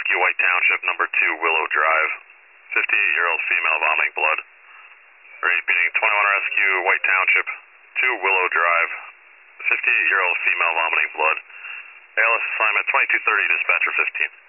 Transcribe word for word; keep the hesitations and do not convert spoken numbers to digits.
Rescue, White Township, number two, Willow Drive. fifty-eight-year-old female vomiting blood. Repeating, twenty-one Rescue, White Township, two, Willow Drive. fifty-eight-year-old female vomiting blood. A L S assignment twenty-two thirty, dispatcher fifteen.